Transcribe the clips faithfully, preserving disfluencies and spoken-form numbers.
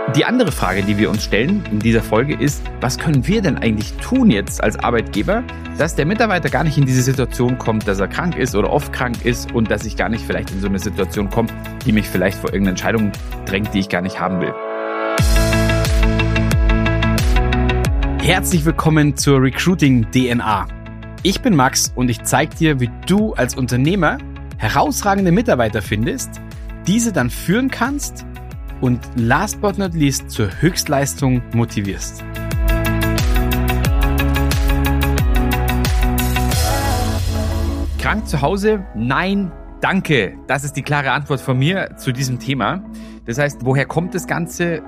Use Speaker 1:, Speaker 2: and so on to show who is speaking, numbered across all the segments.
Speaker 1: Die andere Frage, die wir uns stellen in dieser Folge ist, was können wir denn eigentlich tun jetzt als Arbeitgeber, dass der Mitarbeiter gar nicht in diese Situation kommt, dass er krank ist oder oft krank ist und dass ich gar nicht vielleicht in so eine Situation komme, die mich vielleicht vor irgendeine Entscheidung drängt, die ich gar nicht haben will. Herzlich willkommen zur Recruiting D N A. Ich bin Max und ich zeige dir, wie du als Unternehmer herausragende Mitarbeiter findest, diese dann führen kannst und last but not least zur Höchstleistung motivierst. Krank zu Hause? Nein, danke. Das ist die klare Antwort von mir zu diesem Thema. Das heißt, woher kommt das Ganze?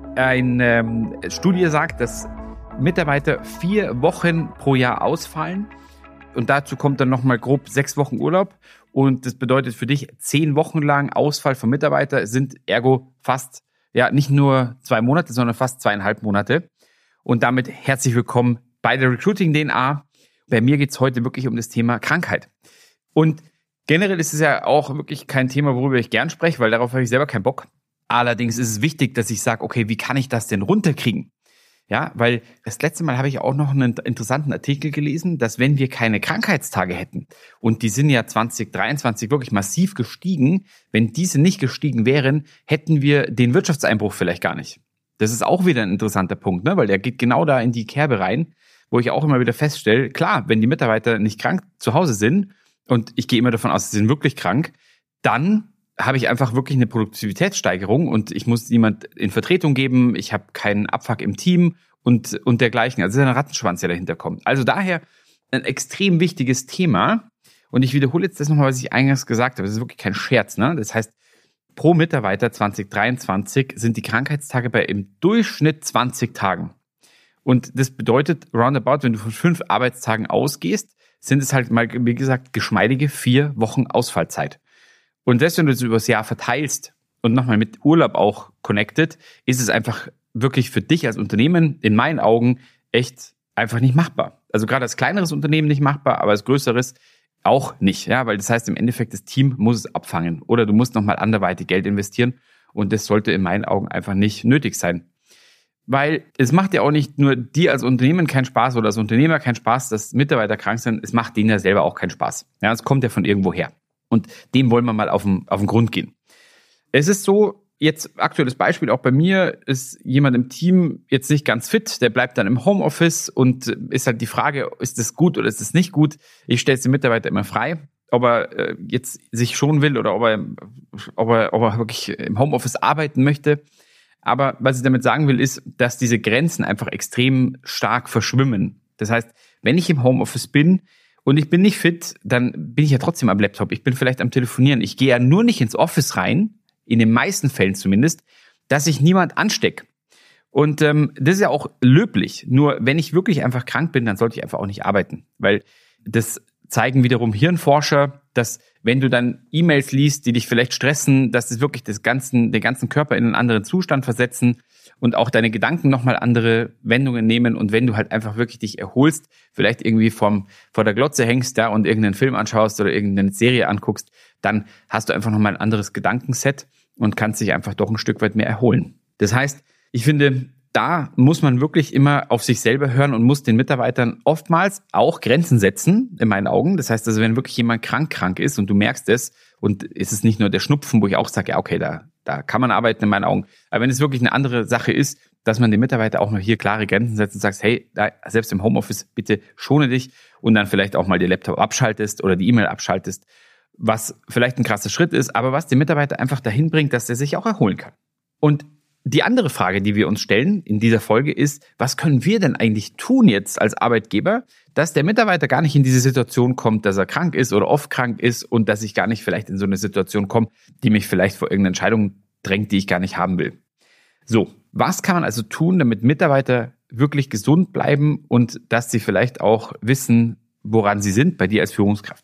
Speaker 1: Eine ähm, Studie sagt, dass Mitarbeiter vier Wochen pro Jahr ausfallen. Und dazu kommt dann nochmal grob sechs Wochen Urlaub. Und das bedeutet für dich, zehn Wochen lang Ausfall von Mitarbeitern sind ergo fast, ja, nicht nur zwei Monate, sondern fast zweieinhalb Monate. Und damit herzlich willkommen bei der Recruiting D N A. Bei mir geht es heute wirklich um das Thema Krankheit. Und generell ist es ja auch wirklich kein Thema, worüber ich gern spreche, weil darauf habe ich selber keinen Bock. Allerdings ist es wichtig, dass ich sage, okay, wie kann ich das denn runterkriegen? Ja, weil das letzte Mal habe ich auch noch einen interessanten Artikel gelesen, dass wenn wir keine Krankheitstage hätten, und die sind ja zwanzig dreiundzwanzig wirklich massiv gestiegen, wenn diese nicht gestiegen wären, hätten wir den Wirtschaftseinbruch vielleicht gar nicht. Das ist auch wieder ein interessanter Punkt, ne? Weil der geht genau da in die Kerbe rein, wo ich auch immer wieder feststelle, klar, wenn die Mitarbeiter nicht krank zu Hause sind, und ich gehe immer davon aus, sie sind wirklich krank, dann habe ich einfach wirklich eine Produktivitätssteigerung und ich muss niemand in Vertretung geben, ich habe keinen Abfuck im Team und und dergleichen. Also es ist ein Rattenschwanz, der dahinter kommt. Also daher ein extrem wichtiges Thema. Und ich wiederhole jetzt das nochmal, was ich eingangs gesagt habe. Das ist wirklich kein Scherz, ne? Das heißt, pro Mitarbeiter zwanzig dreiundzwanzig sind die Krankheitstage bei im Durchschnitt zwanzig Tagen. Und das bedeutet roundabout, wenn du von fünf Arbeitstagen ausgehst, sind es halt mal, wie gesagt, geschmeidige vier Wochen Ausfallzeit. Und selbst wenn du das übers Jahr verteilst und nochmal mit Urlaub auch connected, ist es einfach wirklich für dich als Unternehmen in meinen Augen echt einfach nicht machbar. Also gerade als kleineres Unternehmen nicht machbar, aber als größeres auch nicht. Ja, weil das heißt im Endeffekt, das Team muss es abfangen oder du musst nochmal anderweitig Geld investieren und das sollte in meinen Augen einfach nicht nötig sein. Weil es macht ja auch nicht nur dir als Unternehmen keinen Spaß oder als Unternehmer keinen Spaß, dass Mitarbeiter krank sind, es macht denen ja selber auch keinen Spaß. Ja, es kommt ja von irgendwo her. Und dem wollen wir mal auf den, auf den Grund gehen. Es ist so, jetzt aktuelles Beispiel, auch bei mir ist jemand im Team jetzt nicht ganz fit, der bleibt dann im Homeoffice und ist halt die Frage, ist das gut oder ist das nicht gut? Ich stelle es dem Mitarbeiter immer frei, ob er äh, jetzt sich schonen will oder ob er, ob er, ob er wirklich im Homeoffice arbeiten möchte. Aber was ich damit sagen will, ist, dass diese Grenzen einfach extrem stark verschwimmen. Das heißt, wenn ich im Homeoffice bin, und ich bin nicht fit, dann bin ich ja trotzdem am Laptop. Ich bin vielleicht am Telefonieren. Ich gehe ja nur nicht ins Office rein, in den meisten Fällen zumindest, dass ich niemand anstecke. Und ähm, das ist ja auch löblich. Nur wenn ich wirklich einfach krank bin, dann sollte ich einfach auch nicht arbeiten. Weil das zeigen wiederum Hirnforscher, dass wenn du dann E-Mails liest, die dich vielleicht stressen, dass das wirklich das ganzen, den ganzen Körper in einen anderen Zustand versetzen und auch deine Gedanken nochmal andere Wendungen nehmen. Und wenn du halt einfach wirklich dich erholst, vielleicht irgendwie vom, vor der Glotze hängst da und irgendeinen Film anschaust oder irgendeine Serie anguckst, dann hast du einfach nochmal ein anderes Gedankenset und kannst dich einfach doch ein Stück weit mehr erholen. Das heißt, ich finde, da muss man wirklich immer auf sich selber hören und muss den Mitarbeitern oftmals auch Grenzen setzen, in meinen Augen. Das heißt also, wenn wirklich jemand krank krank ist und du merkst es, und es ist nicht nur der Schnupfen, wo ich auch sage, ja okay, da, da kann man arbeiten in meinen Augen. Aber wenn es wirklich eine andere Sache ist, dass man den Mitarbeiter auch mal hier klare Grenzen setzt und sagt, hey, da, selbst im Homeoffice, bitte schone dich und dann vielleicht auch mal den Laptop abschaltest oder die E-Mail abschaltest, was vielleicht ein krasser Schritt ist, aber was den Mitarbeiter einfach dahin bringt, dass er sich auch erholen kann. Und die andere Frage, die wir uns stellen in dieser Folge ist, was können wir denn eigentlich tun jetzt als Arbeitgeber, dass der Mitarbeiter gar nicht in diese Situation kommt, dass er krank ist oder oft krank ist und dass ich gar nicht vielleicht in so eine Situation komme, die mich vielleicht vor irgendeine Entscheidung drängt, die ich gar nicht haben will. So, was kann man also tun, damit Mitarbeiter wirklich gesund bleiben und dass sie vielleicht auch wissen, woran sie sind bei dir als Führungskraft?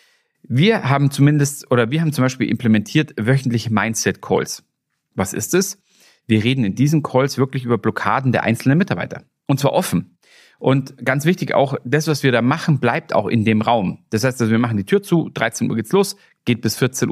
Speaker 1: Wir haben zumindest, oder wir haben zum Beispiel implementiert wöchentliche Mindset-Calls. Was ist es? Wir reden in diesen Calls wirklich über Blockaden der einzelnen Mitarbeiter. Und zwar offen. Und ganz wichtig auch, das, was wir da machen, bleibt auch in dem Raum. Das heißt, also wir machen die Tür zu, dreizehn Uhr geht's los, geht bis vierzehn Uhr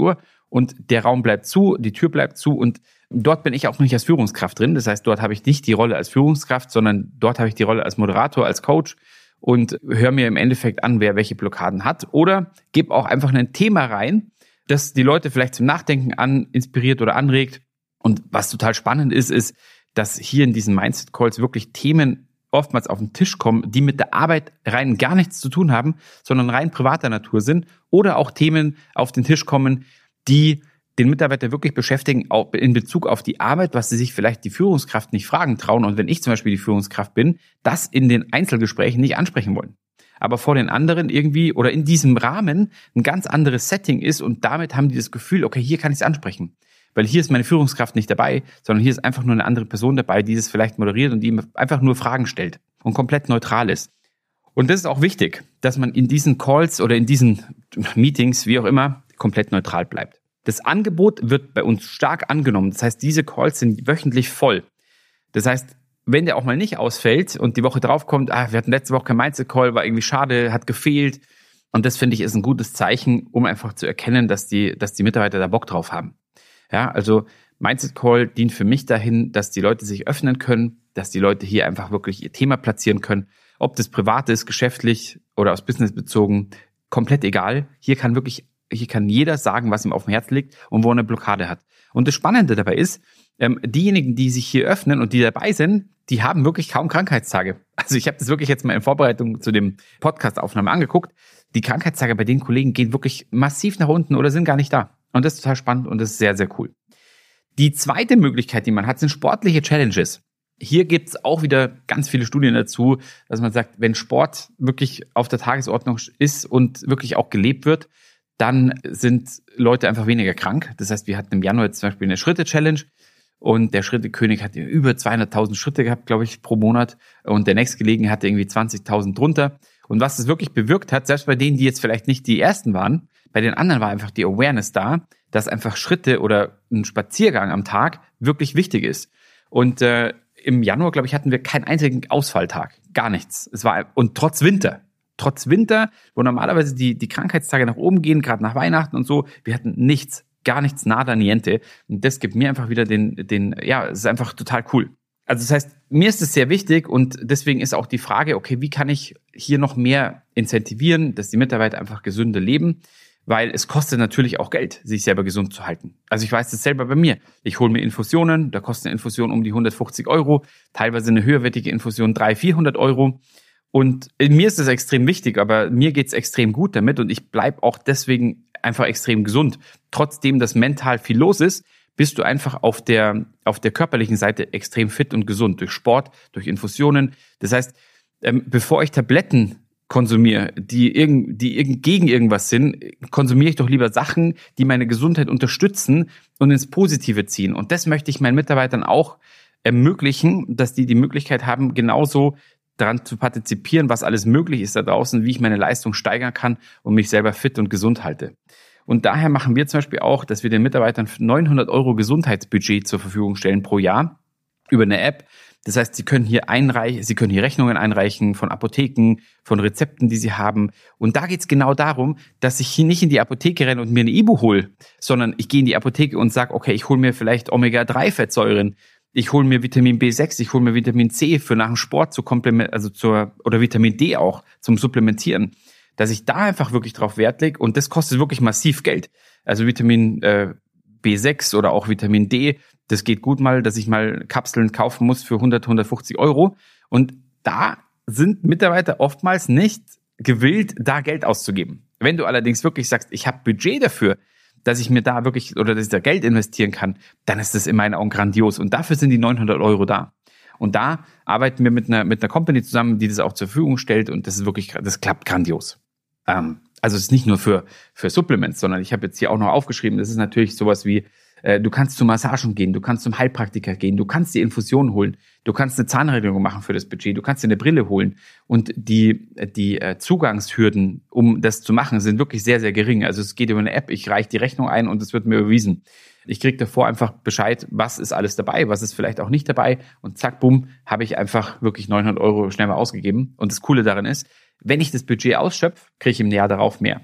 Speaker 1: und der Raum bleibt zu, die Tür bleibt zu und dort bin ich auch nicht als Führungskraft drin. Das heißt, dort habe ich nicht die Rolle als Führungskraft, sondern dort habe ich die Rolle als Moderator, als Coach und höre mir im Endeffekt an, wer welche Blockaden hat. Oder gebe auch einfach ein Thema rein, das die Leute vielleicht zum Nachdenken an, inspiriert oder anregt. Und was total spannend ist, ist, dass hier in diesen Mindset-Calls wirklich Themen oftmals auf den Tisch kommen, die mit der Arbeit rein gar nichts zu tun haben, sondern rein privater Natur sind. Oder auch Themen auf den Tisch kommen, die den Mitarbeiter wirklich beschäftigen, auch in Bezug auf die Arbeit, was sie sich vielleicht die Führungskraft nicht fragen trauen. Und wenn ich zum Beispiel die Führungskraft bin, das in den Einzelgesprächen nicht ansprechen wollen. Aber vor den anderen irgendwie oder in diesem Rahmen ein ganz anderes Setting ist und damit haben die das Gefühl, okay, hier kann ich es ansprechen. Weil hier ist meine Führungskraft nicht dabei, sondern hier ist einfach nur eine andere Person dabei, die das vielleicht moderiert und die ihm einfach nur Fragen stellt und komplett neutral ist. Und das ist auch wichtig, dass man in diesen Calls oder in diesen Meetings, wie auch immer, komplett neutral bleibt. Das Angebot wird bei uns stark angenommen. Das heißt, diese Calls sind wöchentlich voll. Das heißt, wenn der auch mal nicht ausfällt und die Woche drauf kommt, ah, wir hatten letzte Woche kein Mindset-Call, war irgendwie schade, hat gefehlt. Und das, finde ich, ist ein gutes Zeichen, um einfach zu erkennen, dass die, dass die Mitarbeiter da Bock drauf haben. Ja, also Mindset-Call dient für mich dahin, dass die Leute sich öffnen können, dass die Leute hier einfach wirklich ihr Thema platzieren können. Ob das privat ist, geschäftlich oder aus Business bezogen, komplett egal. Hier kann wirklich Hier kann jeder sagen, was ihm auf dem Herz liegt und wo er eine Blockade hat. Und das Spannende dabei ist, ähm, diejenigen, die sich hier öffnen und die dabei sind, die haben wirklich kaum Krankheitstage. Also ich habe das wirklich jetzt mal in Vorbereitung zu dem Podcast-Aufnahme angeguckt. Die Krankheitstage bei den Kollegen gehen wirklich massiv nach unten oder sind gar nicht da. Und das ist total spannend und das ist sehr, sehr cool. Die zweite Möglichkeit, die man hat, sind sportliche Challenges. Hier gibt es auch wieder ganz viele Studien dazu, dass man sagt, wenn Sport wirklich auf der Tagesordnung ist und wirklich auch gelebt wird, dann sind Leute einfach weniger krank. Das heißt, wir hatten im Januar jetzt zum Beispiel eine Schritte-Challenge und der Schrittekönig hat über zweihunderttausend Schritte gehabt, glaube ich, pro Monat und der nächstgelegene hatte irgendwie zwanzigtausend drunter. Und was das wirklich bewirkt hat, selbst bei denen, die jetzt vielleicht nicht die Ersten waren, bei den anderen war einfach die Awareness da, dass einfach Schritte oder ein Spaziergang am Tag wirklich wichtig ist. Und äh, im Januar, glaube ich, hatten wir keinen einzigen Ausfalltag, gar nichts. Es war und trotz Winter. Trotz Winter, wo normalerweise die, die Krankheitstage nach oben gehen, gerade nach Weihnachten und so, wir hatten nichts, gar nichts, nada, niente. Und das gibt mir einfach wieder den, den, ja, es ist einfach total cool. Also das heißt, mir ist es sehr wichtig und deswegen ist auch die Frage, okay, wie kann ich hier noch mehr incentivieren, dass die Mitarbeiter einfach gesünder leben? Weil es kostet natürlich auch Geld, sich selber gesund zu halten. Also ich weiß das selber bei mir. Ich hole mir Infusionen, da kostet eine Infusion um die hundertfünfzig Euro, teilweise eine höherwertige Infusion dreihundert, vierhundert Euro. Und mir ist das extrem wichtig, aber mir geht's extrem gut damit und ich bleib auch deswegen einfach extrem gesund. Trotzdem, dass mental viel los ist, bist du einfach auf der auf der körperlichen Seite extrem fit und gesund durch Sport, durch Infusionen. Das heißt, ähm, bevor ich Tabletten konsumiere, die irgend, die irgend, gegen irgendwas sind, konsumiere ich doch lieber Sachen, die meine Gesundheit unterstützen und ins Positive ziehen. Und das möchte ich meinen Mitarbeitern auch ermöglichen, dass die die Möglichkeit haben, genauso daran zu partizipieren, was alles möglich ist da draußen, wie ich meine Leistung steigern kann und mich selber fit und gesund halte. Und daher machen wir zum Beispiel auch, dass wir den Mitarbeitern neunhundert Euro Gesundheitsbudget zur Verfügung stellen pro Jahr über eine App. Das heißt, sie können hier einreichen, sie können hier Rechnungen einreichen von Apotheken, von Rezepten, die sie haben. Und da geht's genau darum, dass ich hier nicht in die Apotheke renne und mir eine Ibu hole, sondern ich gehe in die Apotheke und sage, okay, ich hole mir vielleicht Omega drei Fettsäuren. Ich hole mir Vitamin B sechs, ich hole mir Vitamin C für nach dem Sport zu komplementieren, also zur, oder Vitamin D auch zum Supplementieren, dass ich da einfach wirklich drauf Wert lege und das kostet wirklich massiv Geld. Also Vitamin äh, B sechs oder auch Vitamin D, das geht gut mal, dass ich mal Kapseln kaufen muss für hundert, hundertfünfzig Euro und da sind Mitarbeiter oftmals nicht gewillt, da Geld auszugeben. Wenn du allerdings wirklich sagst, ich habe Budget dafür, dass ich mir da wirklich oder dass ich da Geld investieren kann, dann ist das in meinen Augen grandios. Und dafür sind die neunhundert Euro da. Und da arbeiten wir mit einer mit einer Company zusammen, die das auch zur Verfügung stellt. Und das ist wirklich, das klappt grandios. Ähm, also es ist nicht nur für für Supplements, sondern ich habe jetzt hier auch noch aufgeschrieben, das ist natürlich sowas wie, äh, du kannst zu Massagen gehen, du kannst zum Heilpraktiker gehen, du kannst die Infusion holen, du kannst eine Zahnreinigung machen für das Budget, du kannst dir eine Brille holen. Und die die äh, Zugangshürden, um das zu machen, sind wirklich sehr, sehr gering. Also es geht über eine App, ich reiche die Rechnung ein und es wird mir überwiesen. Ich kriege davor einfach Bescheid, was ist alles dabei, was ist vielleicht auch nicht dabei und zack, bumm, habe ich einfach wirklich neunhundert Euro schnell mal ausgegeben. Und das Coole daran ist, wenn ich das Budget ausschöpfe, kriege ich im Jahr darauf mehr.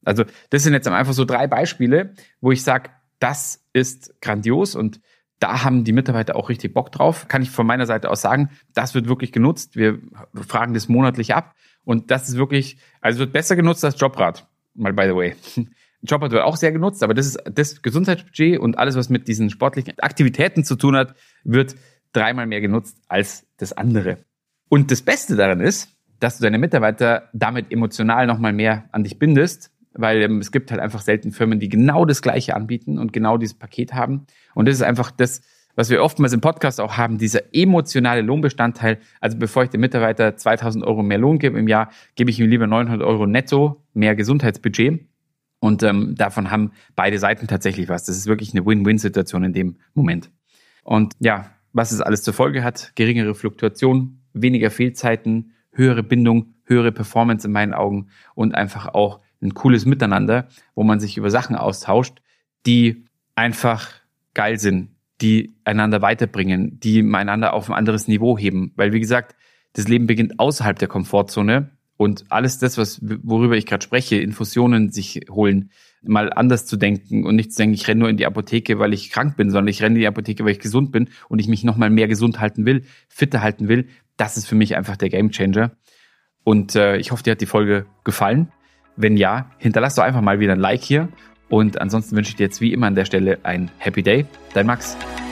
Speaker 1: Also das sind jetzt einfach so drei Beispiele, wo ich sage, das ist grandios und da haben die Mitarbeiter auch richtig Bock drauf. Kann ich von meiner Seite aus sagen, das wird wirklich genutzt. Wir fragen das monatlich ab und das ist wirklich, also wird besser genutzt als Jobrad, mal by the way. Jobrad wird auch sehr genutzt, aber das ist das Gesundheitsbudget und alles, was mit diesen sportlichen Aktivitäten zu tun hat, wird dreimal mehr genutzt als das andere. Und das Beste daran ist, dass du deine Mitarbeiter damit emotional nochmal mehr an dich bindest, weil ähm, es gibt halt einfach selten Firmen, die genau das Gleiche anbieten und genau dieses Paket haben. Und das ist einfach das, was wir oftmals im Podcast auch haben, dieser emotionale Lohnbestandteil. Also bevor ich dem Mitarbeiter zweitausend Euro mehr Lohn gebe im Jahr, gebe ich ihm lieber neunhundert Euro netto mehr Gesundheitsbudget. Und ähm, davon haben beide Seiten tatsächlich was. Das ist wirklich eine Win-Win-Situation in dem Moment. Und ja, was es alles zur Folge hat, geringere Fluktuation, weniger Fehlzeiten, höhere Bindung, höhere Performance in meinen Augen und einfach auch ein cooles Miteinander, wo man sich über Sachen austauscht, die einfach geil sind, die einander weiterbringen, die einander auf ein anderes Niveau heben. Weil wie gesagt, das Leben beginnt außerhalb der Komfortzone und alles das, was worüber ich gerade spreche, Infusionen sich holen, mal anders zu denken und nicht zu denken, ich renne nur in die Apotheke, weil ich krank bin, sondern ich renne in die Apotheke, weil ich gesund bin und ich mich nochmal mehr gesund halten will, fitter halten will. Das ist für mich einfach der Gamechanger. Und äh, ich hoffe, dir hat die Folge gefallen. Wenn ja, hinterlass doch einfach mal wieder ein Like hier. Und ansonsten wünsche ich dir jetzt wie immer an der Stelle ein Happy Day. Dein Max.